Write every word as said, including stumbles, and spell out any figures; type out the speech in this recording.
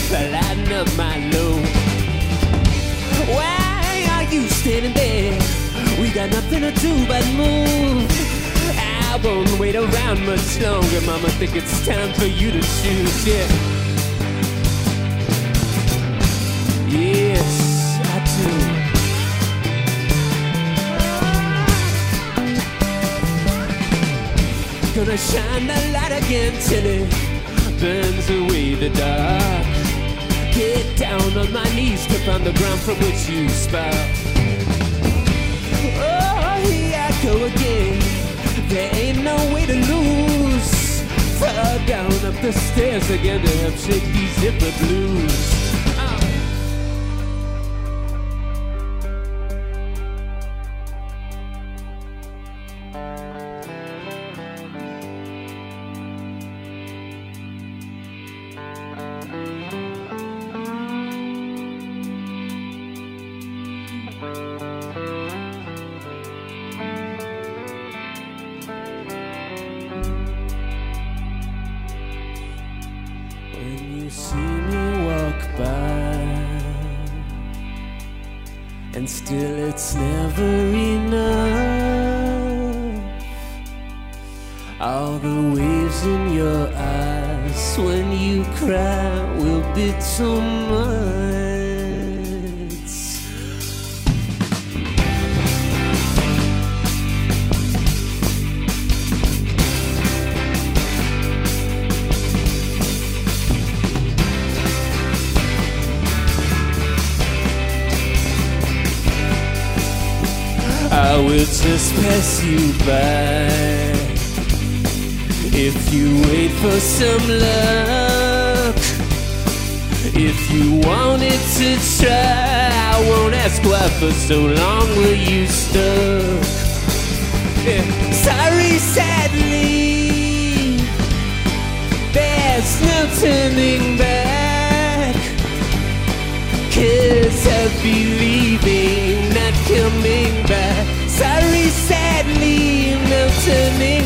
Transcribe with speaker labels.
Speaker 1: lighten up my load. Why are you standing there? We got nothing to do but move. I won't wait around much longer, Mama. Think it's time for you to choose, yeah. Yes, I do. Gonna shine the light again till it burns away the dark. Get down on my knees to find the ground from which you spark. Oh, here I go again. There ain't no way to lose. Fall down up the stairs again to help shake these zipper blues. When you see me walk by, and still it's never enough. All the waves in your eyes when you cry will be too much. I will just pass you by. If you wait for some luck, if you wanted to try, I won't ask why for so long were you stuck. Yeah. Sorry, sadly, there's no turning back. 'Cause I'll be leaving, not coming back. Sorry, sadly, no turning